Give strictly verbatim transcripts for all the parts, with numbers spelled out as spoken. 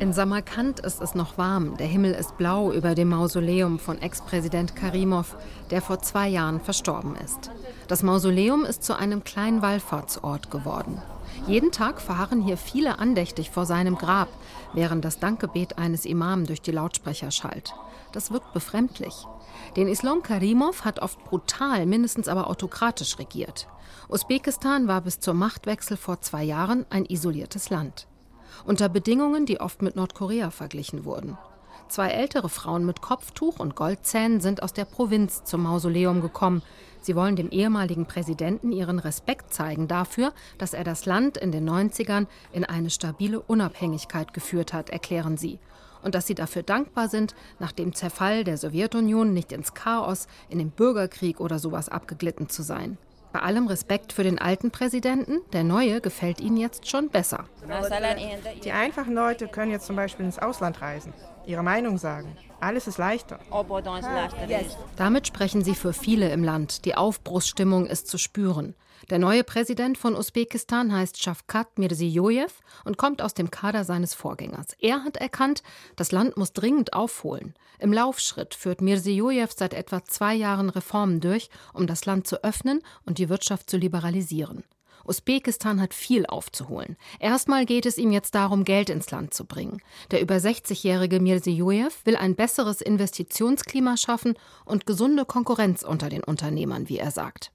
In Samarkand ist es noch warm. Der Himmel ist blau über dem Mausoleum von Ex-Präsident Karimov, der vor zwei Jahren verstorben ist. Das Mausoleum ist zu einem kleinen Wallfahrtsort geworden. Jeden Tag fahren hier viele andächtig vor seinem Grab, während das Dankgebet eines Imam durch die Lautsprecher schallt. Das wirkt befremdlich. Den Islam Karimov hat oft brutal, mindestens aber autokratisch regiert. Usbekistan war bis zum Machtwechsel vor zwei Jahren ein isoliertes Land. Unter Bedingungen, die oft mit Nordkorea verglichen wurden. Zwei ältere Frauen mit Kopftuch und Goldzähnen sind aus der Provinz zum Mausoleum gekommen. Sie wollen dem ehemaligen Präsidenten ihren Respekt zeigen dafür, dass er das Land in den neunzigern in eine stabile Unabhängigkeit geführt hat, erklären sie. Und dass sie dafür dankbar sind, nach dem Zerfall der Sowjetunion nicht ins Chaos, in den Bürgerkrieg oder sowas abgeglitten zu sein. Bei allem Respekt für den alten Präsidenten, der neue gefällt ihnen jetzt schon besser. Die einfachen Leute können jetzt zum Beispiel ins Ausland reisen, ihre Meinung sagen. Alles ist leichter. Damit sprechen sie für viele im Land. Die Aufbruchsstimmung ist zu spüren. Der neue Präsident von Usbekistan heißt Shavkat Mirziyoyev und kommt aus dem Kader seines Vorgängers. Er hat erkannt, das Land muss dringend aufholen. Im Laufschritt führt Mirziyoyev seit etwa zwei Jahren Reformen durch, um das Land zu öffnen und die Wirtschaft zu liberalisieren. Usbekistan hat viel aufzuholen. Erstmal geht es ihm jetzt darum, Geld ins Land zu bringen. Der über sechzigjährige Mirziyoyev will ein besseres Investitionsklima schaffen und gesunde Konkurrenz unter den Unternehmern, wie er sagt.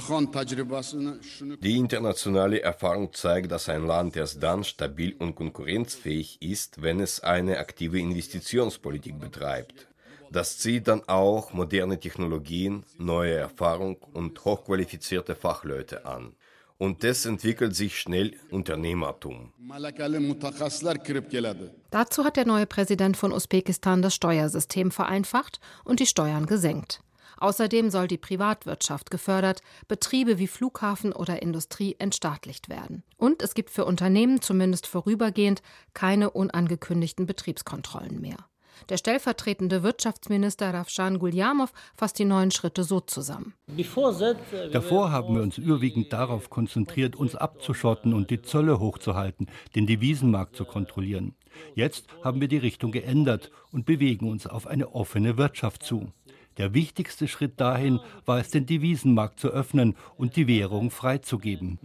Die internationale Erfahrung zeigt, dass ein Land erst dann stabil und konkurrenzfähig ist, wenn es eine aktive Investitionspolitik betreibt. Das zieht dann auch moderne Technologien, neue Erfahrung und hochqualifizierte Fachleute an. Und es entwickelt sich schnell Unternehmertum. Dazu hat der neue Präsident von Usbekistan das Steuersystem vereinfacht und die Steuern gesenkt. Außerdem soll die Privatwirtschaft gefördert, Betriebe wie Flughafen oder Industrie entstaatlicht werden. Und es gibt für Unternehmen zumindest vorübergehend keine unangekündigten Betriebskontrollen mehr. Der stellvertretende Wirtschaftsminister Ravshan Gulyamov fasst die neuen Schritte so zusammen. Davor haben wir uns überwiegend darauf konzentriert, uns abzuschotten und die Zölle hochzuhalten, den Devisenmarkt zu kontrollieren. Jetzt haben wir die Richtung geändert und bewegen uns auf eine offene Wirtschaft zu. Der wichtigste Schritt dahin war es, den Devisenmarkt zu öffnen und die Währung freizugeben.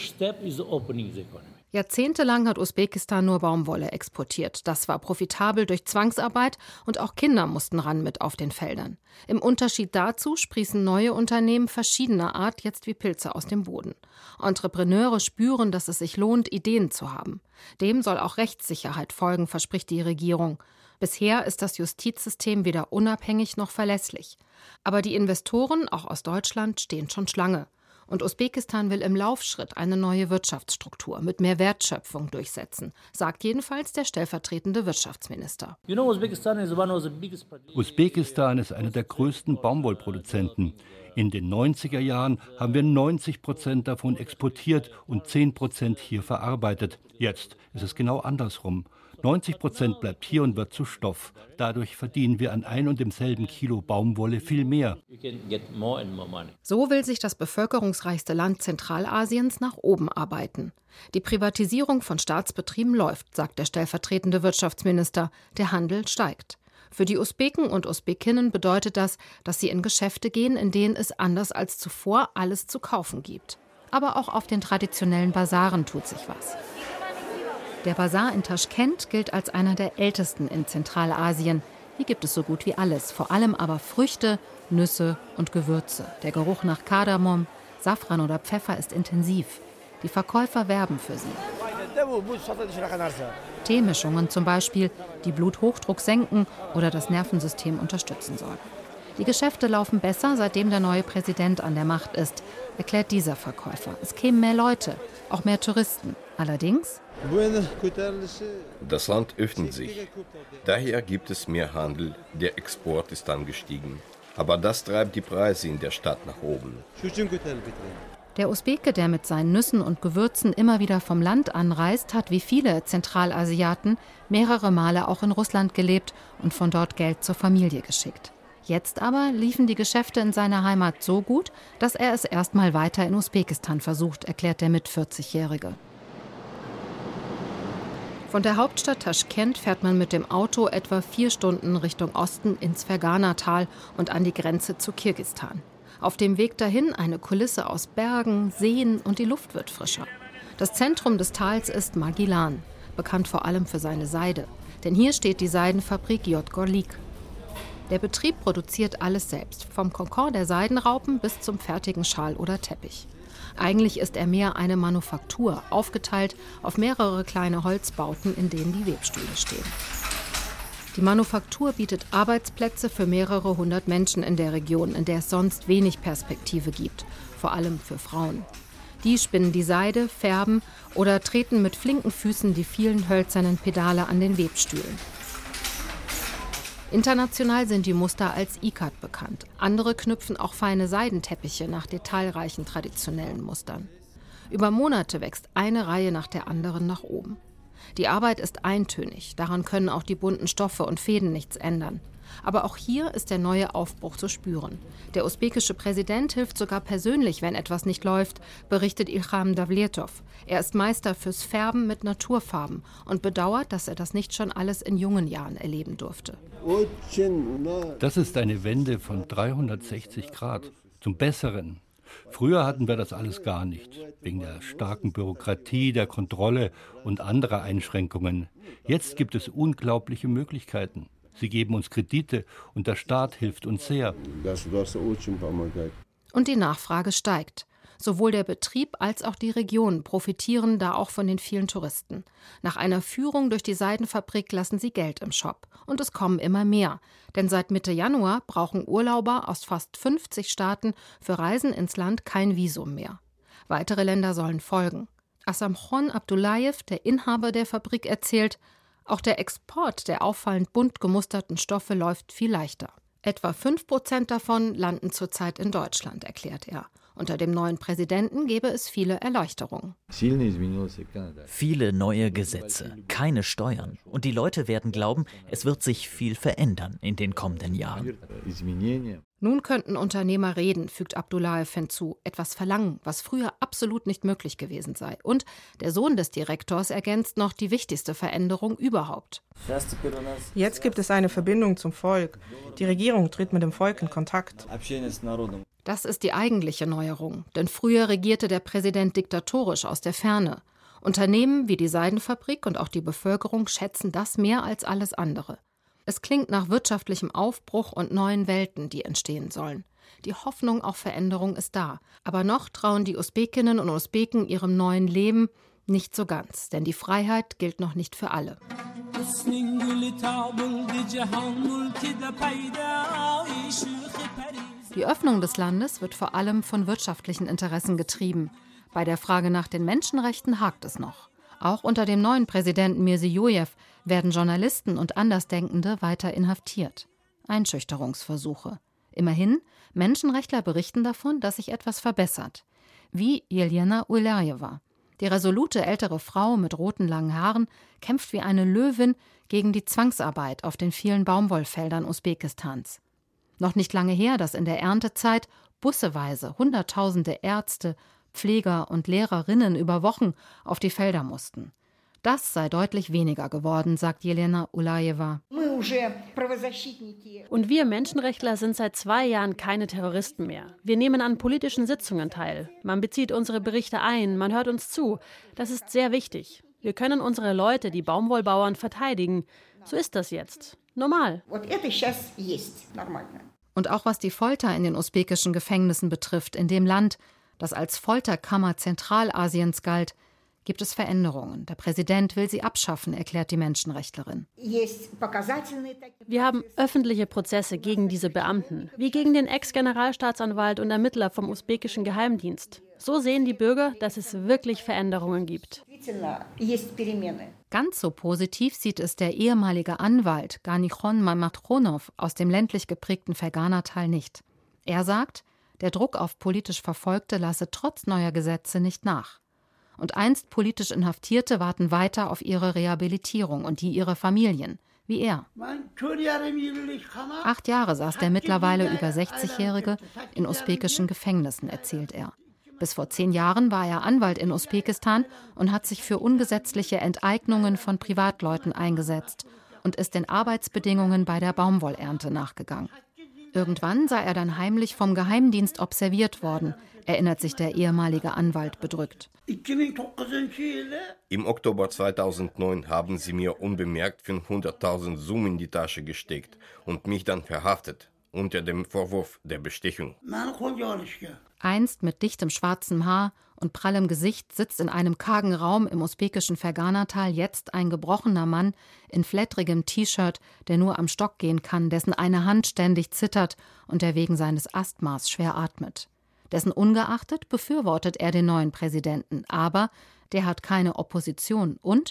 Jahrzehntelang hat Usbekistan nur Baumwolle exportiert. Das war profitabel durch Zwangsarbeit und auch Kinder mussten ran mit auf den Feldern. Im Unterschied dazu sprießen neue Unternehmen verschiedener Art jetzt wie Pilze aus dem Boden. Entrepreneure spüren, dass es sich lohnt, Ideen zu haben. Dem soll auch Rechtssicherheit folgen, verspricht die Regierung. Bisher ist das Justizsystem weder unabhängig noch verlässlich. Aber die Investoren, auch aus Deutschland, stehen schon Schlange. Und Usbekistan will im Laufschritt eine neue Wirtschaftsstruktur mit mehr Wertschöpfung durchsetzen, sagt jedenfalls der stellvertretende Wirtschaftsminister. Usbekistan ist einer der größten Baumwollproduzenten. In den neunziger Jahren haben wir neunzig Prozent davon exportiert und zehn Prozent hier verarbeitet. Jetzt ist es genau andersrum. neunzig Prozent bleibt hier und wird zu Stoff. Dadurch verdienen wir an ein und demselben Kilo Baumwolle viel mehr. So will sich das bevölkerungsreichste Land Zentralasiens nach oben arbeiten. Die Privatisierung von Staatsbetrieben läuft, sagt der stellvertretende Wirtschaftsminister. Der Handel steigt. Für die Usbeken und Usbekinnen bedeutet das, dass sie in Geschäfte gehen, in denen es anders als zuvor alles zu kaufen gibt. Aber auch auf den traditionellen Basaren tut sich was. Der Basar in Taschkent gilt als einer der ältesten in Zentralasien. Hier gibt es so gut wie alles, vor allem aber Früchte, Nüsse und Gewürze. Der Geruch nach Kardamom, Safran oder Pfeffer ist intensiv. Die Verkäufer werben für sie. Teemischungen zum Beispiel, die Bluthochdruck senken oder das Nervensystem unterstützen sollen. Die Geschäfte laufen besser, seitdem der neue Präsident an der Macht ist, erklärt dieser Verkäufer. Es kämen mehr Leute, auch mehr Touristen. Allerdings: Das Land öffnet sich. Daher gibt es mehr Handel, der Export ist angestiegen. Aber das treibt die Preise in der Stadt nach oben. Der Usbeke, der mit seinen Nüssen und Gewürzen immer wieder vom Land anreist, hat wie viele Zentralasiaten mehrere Male auch in Russland gelebt und von dort Geld zur Familie geschickt. Jetzt aber liefen die Geschäfte in seiner Heimat so gut, dass er es erstmal weiter in Usbekistan versucht, erklärt der Mitvierzigjährige. Von der Hauptstadt Taschkent fährt man mit dem Auto etwa vier Stunden Richtung Osten ins Fergana-Tal und an die Grenze zu Kirgisistan. Auf dem Weg dahin eine Kulisse aus Bergen, Seen und die Luft wird frischer. Das Zentrum des Tals ist Maguilan, bekannt vor allem für seine Seide. Denn hier steht die Seidenfabrik Yodgorlik. Der Betrieb produziert alles selbst, vom Kokon der Seidenraupen bis zum fertigen Schal oder Teppich. Eigentlich ist er mehr eine Manufaktur, aufgeteilt auf mehrere kleine Holzbauten, in denen die Webstühle stehen. Die Manufaktur bietet Arbeitsplätze für mehrere hundert Menschen in der Region, in der es sonst wenig Perspektive gibt, vor allem für Frauen. Die spinnen die Seide, färben oder treten mit flinken Füßen die vielen hölzernen Pedale an den Webstühlen. International sind die Muster als Ikat bekannt. Andere knüpfen auch feine Seidenteppiche nach detailreichen traditionellen Mustern. Über Monate wächst eine Reihe nach der anderen nach oben. Die Arbeit ist eintönig, daran können auch die bunten Stoffe und Fäden nichts ändern. Aber auch hier ist der neue Aufbruch zu spüren. Der usbekische Präsident hilft sogar persönlich, wenn etwas nicht läuft, berichtet Ilham Davletov. Er ist Meister fürs Färben mit Naturfarben und bedauert, dass er das nicht schon alles in jungen Jahren erleben durfte. Das ist eine Wende von dreihundertsechzig Grad zum Besseren. Früher hatten wir das alles gar nicht, wegen der starken Bürokratie, der Kontrolle und anderer Einschränkungen. Jetzt gibt es unglaubliche Möglichkeiten. Sie geben uns Kredite und der Staat hilft uns sehr. Und die Nachfrage steigt. Sowohl der Betrieb als auch die Region profitieren da auch von den vielen Touristen. Nach einer Führung durch die Seidenfabrik lassen sie Geld im Shop. Und es kommen immer mehr. Denn seit Mitte Januar brauchen Urlauber aus fast fünfzig Staaten für Reisen ins Land kein Visum mehr. Weitere Länder sollen folgen. Asamkhon Abdullayev, der Inhaber der Fabrik, erzählt, auch der Export der auffallend bunt gemusterten Stoffe läuft viel leichter. Etwa fünf Prozent davon landen zurzeit in Deutschland, erklärt er. Unter dem neuen Präsidenten gäbe es viele Erleichterungen. Viele neue Gesetze, keine Steuern. Und die Leute werden glauben, es wird sich viel verändern in den kommenden Jahren. Nun könnten Unternehmer reden, fügt Abdullayev hinzu, etwas verlangen, was früher absolut nicht möglich gewesen sei. Und der Sohn des Direktors ergänzt noch die wichtigste Veränderung überhaupt. Jetzt gibt es eine Verbindung zum Volk. Die Regierung tritt mit dem Volk in Kontakt. Das ist die eigentliche Neuerung, denn früher regierte der Präsident diktatorisch aus der Ferne. Unternehmen wie die Seidenfabrik und auch die Bevölkerung schätzen das mehr als alles andere. Es klingt nach wirtschaftlichem Aufbruch und neuen Welten, die entstehen sollen. Die Hoffnung auf Veränderung ist da, aber noch trauen die Usbekinnen und Usbeken ihrem neuen Leben nicht so ganz, denn die Freiheit gilt noch nicht für alle. Die Öffnung des Landes wird vor allem von wirtschaftlichen Interessen getrieben. Bei der Frage nach den Menschenrechten hakt es noch. Auch unter dem neuen Präsidenten Mirziyoyev werden Journalisten und Andersdenkende weiter inhaftiert. Einschüchterungsversuche. Immerhin, Menschenrechtler berichten davon, dass sich etwas verbessert. Wie Jelena Ulerjewa. Die resolute ältere Frau mit roten langen Haaren kämpft wie eine Löwin gegen die Zwangsarbeit auf den vielen Baumwollfeldern Usbekistans. Noch nicht lange her, dass in der Erntezeit busseweise Hunderttausende Ärzte, Pfleger und Lehrerinnen über Wochen auf die Felder mussten. Das sei deutlich weniger geworden, sagt Jelena Ulerjewa. Und wir Menschenrechtler sind seit zwei Jahren keine Terroristen mehr. Wir nehmen an politischen Sitzungen teil. Man bezieht unsere Berichte ein, man hört uns zu. Das ist sehr wichtig. Wir können unsere Leute, die Baumwollbauern, verteidigen. So ist das jetzt. Normal. Und auch was die Folter in den usbekischen Gefängnissen betrifft, in dem Land, das als Folterkammer Zentralasiens galt, gibt es Veränderungen. Der Präsident will sie abschaffen, erklärt die Menschenrechtlerin. Wir haben öffentliche Prozesse gegen diese Beamten, wie gegen den Ex-Generalstaatsanwalt und Ermittler vom usbekischen Geheimdienst. So sehen die Bürger, dass es wirklich Veränderungen gibt. Ganz so positiv sieht es der ehemalige Anwalt Ganikhon Mamatchonov aus dem ländlich geprägten Fergana-Tal nicht. Er sagt, der Druck auf politisch Verfolgte lasse trotz neuer Gesetze nicht nach. Und einst politisch Inhaftierte warten weiter auf ihre Rehabilitierung und die ihrer Familien, wie er. Acht Jahre saß der mittlerweile über sechzigjährige in usbekischen Gefängnissen, erzählt er. Bis vor zehn Jahren war er Anwalt in Usbekistan und hat sich für ungesetzliche Enteignungen von Privatleuten eingesetzt und ist den Arbeitsbedingungen bei der Baumwollernte nachgegangen. Irgendwann sei er dann heimlich vom Geheimdienst observiert worden, erinnert sich der ehemalige Anwalt bedrückt. Im Oktober zweitausendneun haben sie mir unbemerkt fünfhunderttausend Sum in die Tasche gesteckt und mich dann verhaftet, unter dem Vorwurf der Bestechung. Einst mit dichtem schwarzem Haar und prallem Gesicht sitzt in einem kargen Raum im usbekischen Ferganatal jetzt ein gebrochener Mann in flatterigem T-Shirt, der nur am Stock gehen kann, dessen eine Hand ständig zittert und der wegen seines Asthmas schwer atmet. Dessen ungeachtet befürwortet er den neuen Präsidenten, aber der hat keine Opposition und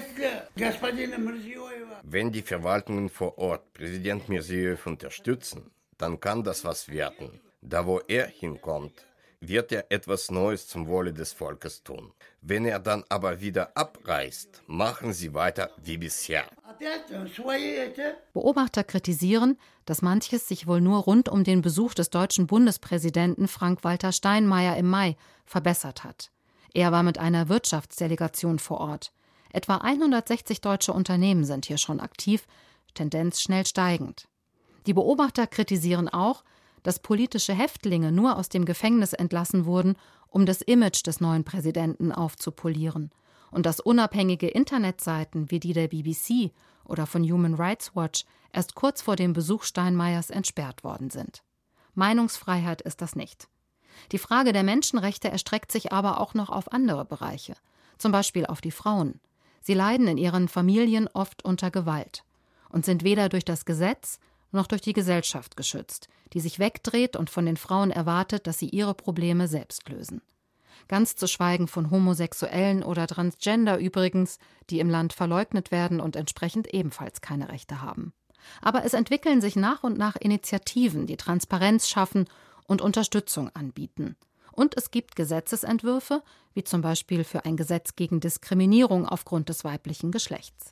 wenn die Verwaltungen vor Ort Präsident Mirziyoyev unterstützen, dann kann das was werden. Da wo er hinkommt, wird er etwas Neues zum Wohle des Volkes tun. Wenn er dann aber wieder abreist, machen sie weiter wie bisher. Beobachter kritisieren, dass manches sich wohl nur rund um den Besuch des deutschen Bundespräsidenten Frank-Walter Steinmeier im Mai verbessert hat. Er war mit einer Wirtschaftsdelegation vor Ort. Etwa hundertsechzig deutsche Unternehmen sind hier schon aktiv, Tendenz schnell steigend. Die Beobachter kritisieren auch, dass politische Häftlinge nur aus dem Gefängnis entlassen wurden, um das Image des neuen Präsidenten aufzupolieren. Und dass unabhängige Internetseiten wie die der B B C oder von Human Rights Watch erst kurz vor dem Besuch Steinmeiers entsperrt worden sind. Meinungsfreiheit ist das nicht. Die Frage der Menschenrechte erstreckt sich aber auch noch auf andere Bereiche, zum Beispiel auf die Frauen. Sie leiden in ihren Familien oft unter Gewalt und sind weder durch das Gesetz noch durch die Gesellschaft geschützt, die sich wegdreht und von den Frauen erwartet, dass sie ihre Probleme selbst lösen. Ganz zu schweigen von Homosexuellen oder Transgender übrigens, die im Land verleugnet werden und entsprechend ebenfalls keine Rechte haben. Aber es entwickeln sich nach und nach Initiativen, die Transparenz schaffen und Unterstützung anbieten. Und es gibt Gesetzesentwürfe, wie zum Beispiel für ein Gesetz gegen Diskriminierung aufgrund des weiblichen Geschlechts.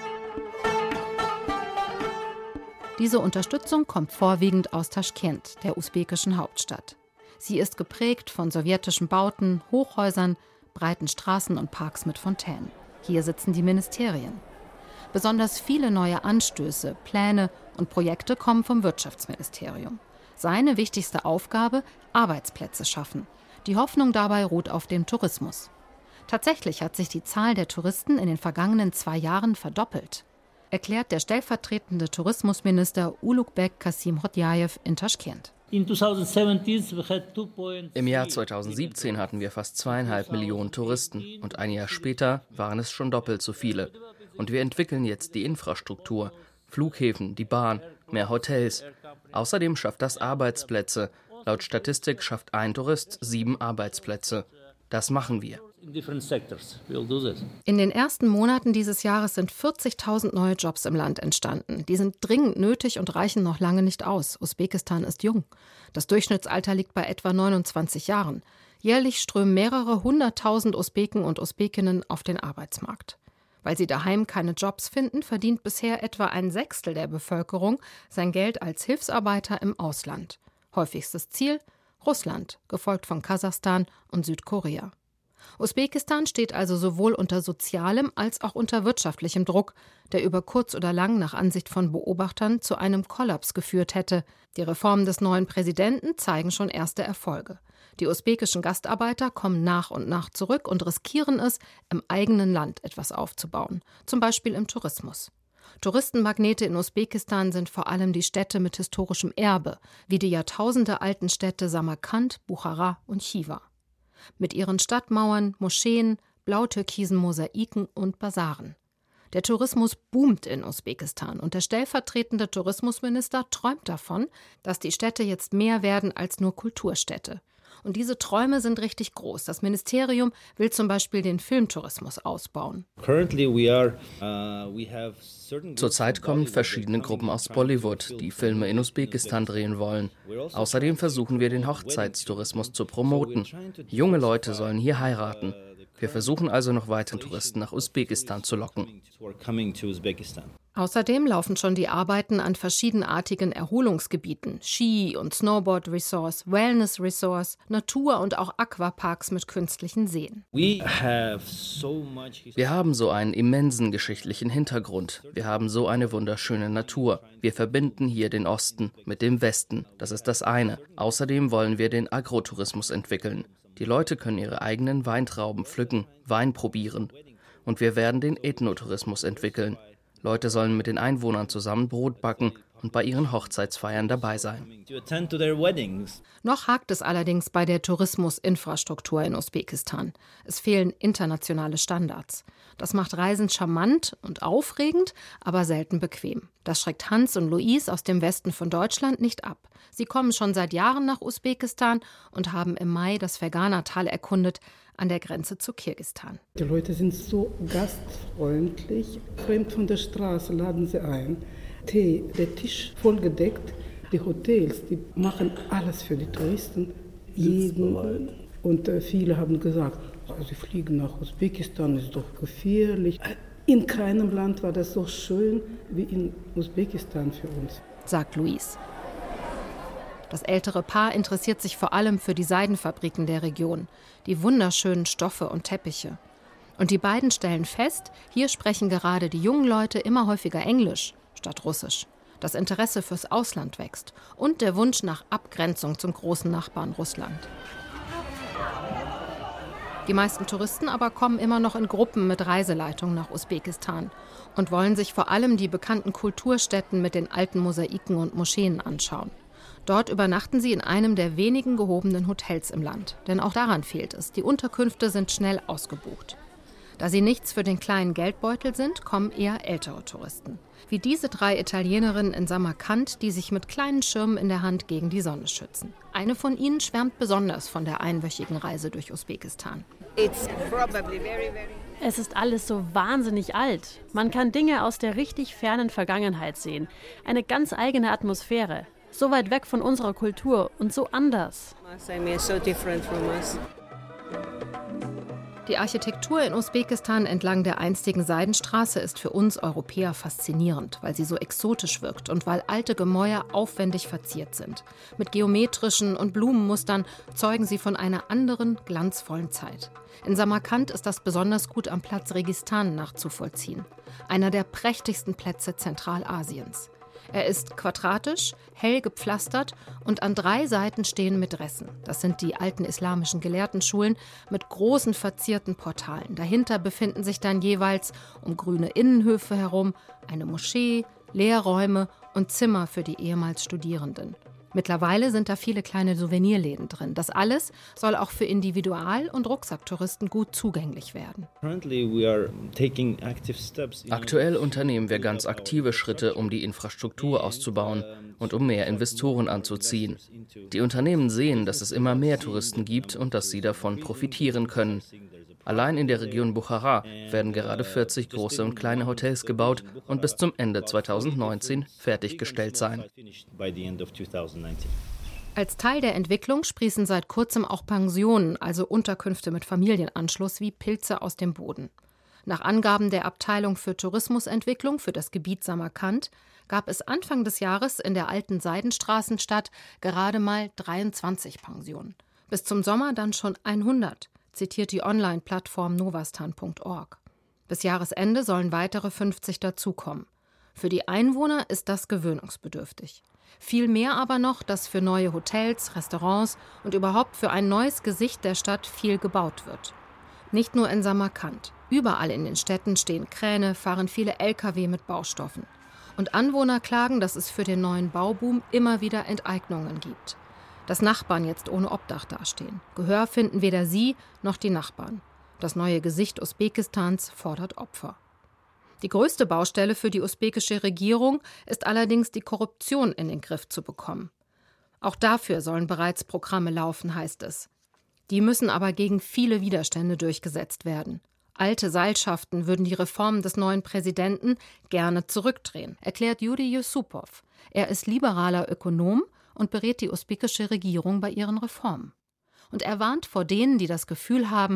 Diese Unterstützung kommt vorwiegend aus Taschkent, der usbekischen Hauptstadt. Sie ist geprägt von sowjetischen Bauten, Hochhäusern, breiten Straßen und Parks mit Fontänen. Hier sitzen die Ministerien. Besonders viele neue Anstöße, Pläne und Projekte kommen vom Wirtschaftsministerium. Seine wichtigste Aufgabe: Arbeitsplätze schaffen. Die Hoffnung dabei ruht auf dem Tourismus. Tatsächlich hat sich die Zahl der Touristen in den vergangenen zwei Jahren verdoppelt, erklärt der stellvertretende Tourismusminister Ulugbek Kasim Hodjajew in Taschkent. Im Jahr zweitausendsiebzehn hatten wir fast zweieinhalb Millionen Touristen und ein Jahr später waren es schon doppelt so viele. Und wir entwickeln jetzt die Infrastruktur, Flughäfen, die Bahn, mehr Hotels. Außerdem schafft das Arbeitsplätze. Laut Statistik schafft ein Tourist sieben Arbeitsplätze. Das machen wir. In den ersten Monaten dieses Jahres sind vierzigtausend neue Jobs im Land entstanden. Die sind dringend nötig und reichen noch lange nicht aus. Usbekistan ist jung. Das Durchschnittsalter liegt bei etwa neunundzwanzig Jahren. Jährlich strömen mehrere hunderttausend Usbeken und Usbekinnen auf den Arbeitsmarkt. Weil sie daheim keine Jobs finden, verdient bisher etwa ein Sechstel der Bevölkerung sein Geld als Hilfsarbeiter im Ausland. Häufigstes Ziel: Russland, gefolgt von Kasachstan und Südkorea. Usbekistan steht also sowohl unter sozialem als auch unter wirtschaftlichem Druck, der über kurz oder lang nach Ansicht von Beobachtern zu einem Kollaps geführt hätte. Die Reformen des neuen Präsidenten zeigen schon erste Erfolge. Die usbekischen Gastarbeiter kommen nach und nach zurück und riskieren es, im eigenen Land etwas aufzubauen, zum Beispiel im Tourismus. Touristenmagnete in Usbekistan sind vor allem die Städte mit historischem Erbe, wie die jahrtausendealten Städte Samarkand, Buchara und Chiva. Mit ihren Stadtmauern, Moscheen, blautürkisen Mosaiken und Basaren. Der Tourismus boomt in Usbekistan und der stellvertretende Tourismusminister träumt davon, dass die Städte jetzt mehr werden als nur Kulturstädte. Und diese Träume sind richtig groß. Das Ministerium will zum Beispiel den Filmtourismus ausbauen. Zurzeit kommen verschiedene Gruppen aus Bollywood, die Filme in Usbekistan drehen wollen. Außerdem versuchen wir, den Hochzeitstourismus zu promoten. Junge Leute sollen hier heiraten. Wir versuchen also noch weitere Touristen nach Usbekistan zu locken. Außerdem laufen schon die Arbeiten an verschiedenartigen Erholungsgebieten, Ski- und Snowboard-Resorts, Wellness-Resorts, Natur- und auch Aquaparks mit künstlichen Seen. Wir haben so einen immensen geschichtlichen Hintergrund. Wir haben so eine wunderschöne Natur. Wir verbinden hier den Osten mit dem Westen. Das ist das eine. Außerdem wollen wir den Agrotourismus entwickeln. Die Leute können ihre eigenen Weintrauben pflücken, Wein probieren. Und wir werden den Ethnotourismus entwickeln. Leute sollen mit den Einwohnern zusammen Brot backen und bei ihren Hochzeitsfeiern dabei sein. Noch hakt es allerdings bei der Tourismusinfrastruktur in Usbekistan. Es fehlen internationale Standards. Das macht Reisen charmant und aufregend, aber selten bequem. Das schreckt Hans und Luis aus dem Westen von Deutschland nicht ab. Sie kommen schon seit Jahren nach Usbekistan und haben im Mai das Fergana-Tal erkundet, an der Grenze zu Kirgisistan. Die Leute sind so gastfreundlich. Fremd von der Straße laden sie ein. Tee, der Tisch vollgedeckt. Die Hotels, die machen alles für die Touristen. Jeden. Und äh, viele haben gesagt, oh, sie fliegen nach Usbekistan, ist doch gefährlich. In keinem Land war das so schön wie in Usbekistan für uns, sagt Luis. Das ältere Paar interessiert sich vor allem für die Seidenfabriken der Region, die wunderschönen Stoffe und Teppiche. Und die beiden stellen fest, hier sprechen gerade die jungen Leute immer häufiger Englisch statt Russisch. Das Interesse fürs Ausland wächst und der Wunsch nach Abgrenzung zum großen Nachbarn Russland. Die meisten Touristen aber kommen immer noch in Gruppen mit Reiseleitung nach Usbekistan und wollen sich vor allem die bekannten Kulturstätten mit den alten Mosaiken und Moscheen anschauen. Dort übernachten sie in einem der wenigen gehobenen Hotels im Land. Denn auch daran fehlt es. Die Unterkünfte sind schnell ausgebucht. Da sie nichts für den kleinen Geldbeutel sind, kommen eher ältere Touristen. Wie diese drei Italienerinnen in Samarkand, die sich mit kleinen Schirmen in der Hand gegen die Sonne schützen. Eine von ihnen schwärmt besonders von der einwöchigen Reise durch Usbekistan. Es ist alles so wahnsinnig alt. Man kann Dinge aus der richtig fernen Vergangenheit sehen. Eine ganz eigene Atmosphäre. So weit weg von unserer Kultur und so anders. Die Architektur in Usbekistan entlang der einstigen Seidenstraße ist für uns Europäer faszinierend, weil sie so exotisch wirkt und weil alte Gemäuer aufwendig verziert sind. Mit geometrischen und Blumenmustern zeugen sie von einer anderen, glanzvollen Zeit. In Samarkand ist das besonders gut am Platz Registan nachzuvollziehen. Einer der prächtigsten Plätze Zentralasiens. Er ist quadratisch, hell gepflastert und an drei Seiten stehen Medressen. Das sind die alten islamischen Gelehrtenschulen mit großen verzierten Portalen. Dahinter befinden sich dann jeweils um grüne Innenhöfe herum eine Moschee, Lehrräume und Zimmer für die ehemals Studierenden. Mittlerweile sind da viele kleine Souvenirläden drin. Das alles soll auch für Individual- und Rucksacktouristen gut zugänglich werden. Aktuell unternehmen wir ganz aktive Schritte, um die Infrastruktur auszubauen und um mehr Investoren anzuziehen. Die Unternehmen sehen, dass es immer mehr Touristen gibt und dass sie davon profitieren können. Allein in der Region Buchara werden gerade vierzig große und kleine Hotels gebaut und bis zum Ende zweitausendneunzehn fertiggestellt sein. Als Teil der Entwicklung sprießen seit kurzem auch Pensionen, also Unterkünfte mit Familienanschluss, wie Pilze aus dem Boden. Nach Angaben der Abteilung für Tourismusentwicklung für das Gebiet Samarkand gab es Anfang des Jahres in der alten Seidenstraßenstadt gerade mal dreiundzwanzig Pensionen. Bis zum Sommer dann schon hundert. Zitiert die Online-Plattform novastan punkt org. Bis Jahresende sollen weitere fünfzig dazukommen. Für die Einwohner ist das gewöhnungsbedürftig. Viel mehr aber noch, dass für neue Hotels, Restaurants und überhaupt für ein neues Gesicht der Stadt viel gebaut wird. Nicht nur in Samarkand. Überall in den Städten stehen Kräne, fahren viele L K W mit Baustoffen. Und Anwohner klagen, dass es für den neuen Bauboom immer wieder Enteignungen gibt. Dass Nachbarn jetzt ohne Obdach dastehen. Gehör finden weder sie noch die Nachbarn. Das neue Gesicht Usbekistans fordert Opfer. Die größte Baustelle für die usbekische Regierung ist allerdings die Korruption in den Griff zu bekommen. Auch dafür sollen bereits Programme laufen, heißt es. Die müssen aber gegen viele Widerstände durchgesetzt werden. Alte Seilschaften würden die Reformen des neuen Präsidenten gerne zurückdrehen, erklärt Yuri Yusupov. Er ist liberaler Ökonom und berät die usbekische Regierung bei ihren Reformen. Und er warnt vor denen, die das Gefühl haben,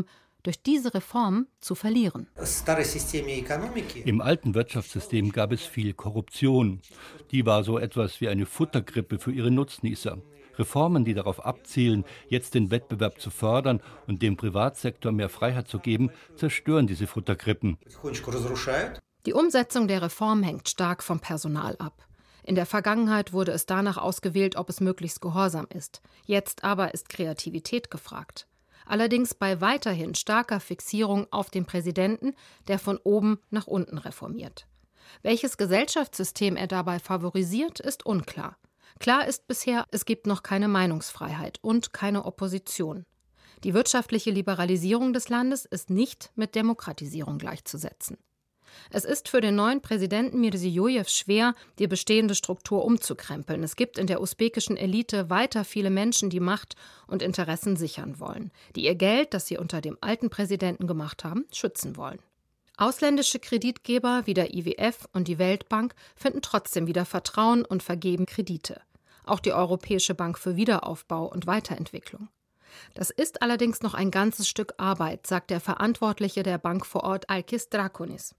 durch diese Reform zu verlieren. Im alten Wirtschaftssystem gab es viel Korruption. Die war so etwas wie eine Futterkrippe für ihre Nutznießer. Reformen, die darauf abzielen, jetzt den Wettbewerb zu fördern und dem Privatsektor mehr Freiheit zu geben, zerstören diese Futterkrippen. Die Umsetzung der Reform hängt stark vom Personal ab. In der Vergangenheit wurde es danach ausgewählt, ob es möglichst gehorsam ist. Jetzt aber ist Kreativität gefragt. Allerdings bei weiterhin starker Fixierung auf den Präsidenten, der von oben nach unten reformiert. Welches Gesellschaftssystem er dabei favorisiert, ist unklar. Klar ist bisher, es gibt noch keine Meinungsfreiheit und keine Opposition. Die wirtschaftliche Liberalisierung des Landes ist nicht mit Demokratisierung gleichzusetzen. Es ist für den neuen Präsidenten Mirzijojew schwer, die bestehende Struktur umzukrempeln. Es gibt in der usbekischen Elite weiter viele Menschen, die Macht und Interessen sichern wollen, die ihr Geld, das sie unter dem alten Präsidenten gemacht haben, schützen wollen. Ausländische Kreditgeber wie der I W F und die Weltbank finden trotzdem wieder Vertrauen und vergeben Kredite. Auch die Europäische Bank für Wiederaufbau und Weiterentwicklung. Das ist allerdings noch ein ganzes Stück Arbeit, sagt der Verantwortliche der Bank vor Ort, Alkis Drakonis.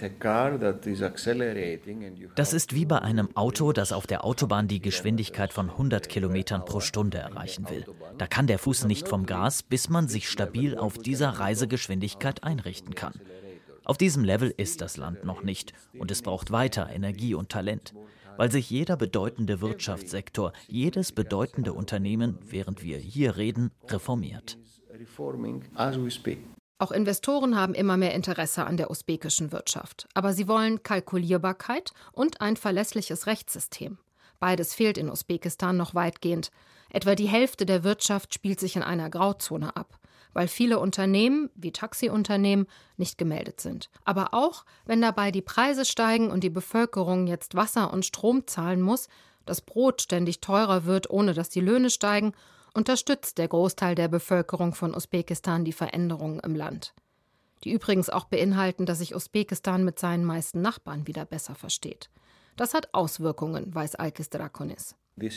Das ist wie bei einem Auto, das auf der Autobahn die Geschwindigkeit von hundert Kilometern pro Stunde erreichen will. Da kann der Fuß nicht vom Gas, bis man sich stabil auf dieser Reisegeschwindigkeit einrichten kann. Auf diesem Level ist das Land noch nicht und es braucht weiter Energie und Talent, weil sich jeder bedeutende Wirtschaftssektor, jedes bedeutende Unternehmen, während wir hier reden, reformiert. Auch Investoren haben immer mehr Interesse an der usbekischen Wirtschaft. Aber sie wollen Kalkulierbarkeit und ein verlässliches Rechtssystem. Beides fehlt in Usbekistan noch weitgehend. Etwa die Hälfte der Wirtschaft spielt sich in einer Grauzone ab, weil viele Unternehmen, wie Taxiunternehmen, nicht gemeldet sind. Aber auch, wenn dabei die Preise steigen und die Bevölkerung jetzt Wasser und Strom zahlen muss, das Brot ständig teurer wird, ohne dass die Löhne steigen, unterstützt der Großteil der Bevölkerung von Usbekistan die Veränderungen im Land. Die übrigens auch beinhalten, dass sich Usbekistan mit seinen meisten Nachbarn wieder besser versteht. Das hat Auswirkungen, weiß Alkis Drakonis.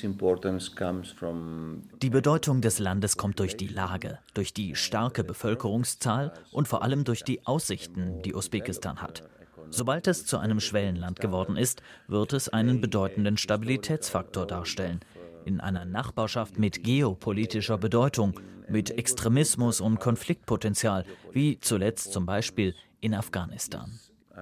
Die Bedeutung des Landes kommt durch die Lage, durch die starke Bevölkerungszahl und vor allem durch die Aussichten, die Usbekistan hat. Sobald es zu einem Schwellenland geworden ist, wird es einen bedeutenden Stabilitätsfaktor darstellen. In einer Nachbarschaft mit geopolitischer Bedeutung, mit Extremismus und Konfliktpotenzial, wie zuletzt zum Beispiel in Afghanistan.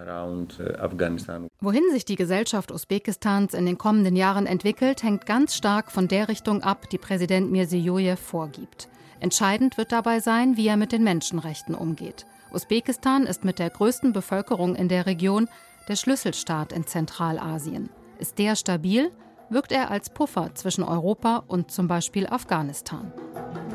Wohin sich die Gesellschaft Usbekistans in den kommenden Jahren entwickelt, hängt ganz stark von der Richtung ab, die Präsident Mirzijojew vorgibt. Entscheidend wird dabei sein, wie er mit den Menschenrechten umgeht. Usbekistan ist mit der größten Bevölkerung in der Region der Schlüsselstaat in Zentralasien. Ist der stabil, wirkt er als Puffer zwischen Europa und zum Beispiel Afghanistan.